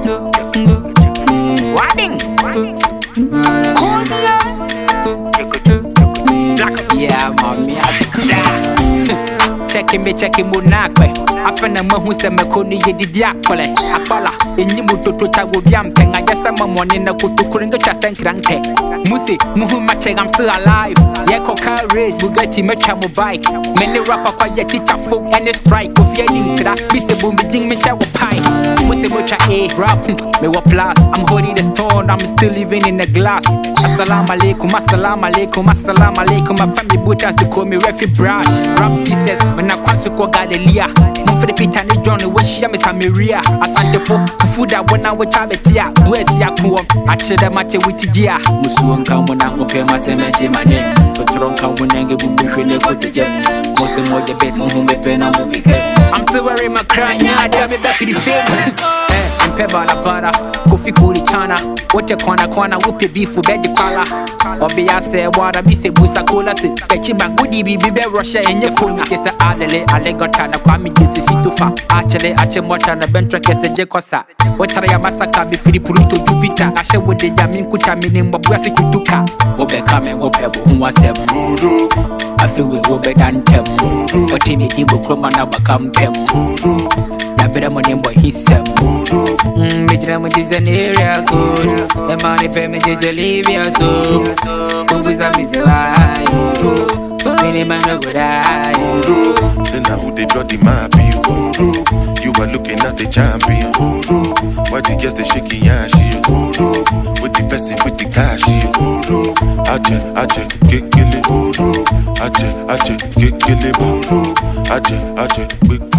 Wadding. Yeah, mommy, checking me, checking Munakwe. I found a man who said, Maconi, ye did yakole. Apala, in Yimuto to Tago Biampeng. I guess I'm one in the Kutukuring Sankrante. Musi, Muhumacheng, I'm still alive. Yako car race, Bugatti, Mechamo bike. Many rapper for your teacher folk and a strike. Of your linkra, Mr. Booming Mechago pie. Musi Mocha A, rap, me wa plus. I'm holding the stone, I'm still living in the glass. Assalamu alaikum, assalamu alaikum, assalamu alaikum. My family booters to call me Refi Brush. Rap pieces, when I cross to Galilea. Mumfre Peter and John, wish ya Miss Maria. Asante for food that when I watch Abetia. Where's Yaku? I should have matched with Gia. Musuan Kamuna, okay, my semeshi my name. So Tronka when I get Bushine Cottagen. Most of the best home pen and movie. I'm still wearing my crying, yeah, damn it back to the film. Pebala para, Kofi Kuri Chana, what a corner, whoopie beef for Betty Pala. Or be I say, what I be say, Busa Cola, Bechiba, Goody, Bibe, Russia, and your phone. Kiss a Adele, Allegotana, Kwame, this is Situfa, Actually, Achemotana, Bentracas, and Jekosa. What are your massacre before the Puruto Jupiter? I shall with the Yamin Kuta meaning Bobuasi Kutuka. Obe Kame, Ope, who was seven. I feel we go better than them. But Timmy Dibu Kromana become them. Better money, boy, he said, Midram is an area good. The money payment is a Libya, so who is a misery? Minimum no good eye. Say now who they draw the map, you are looking at the champion. Why the girls they shaking yash, with the person with the cash, Ache, get kill it, Ache, get kill it, Ache,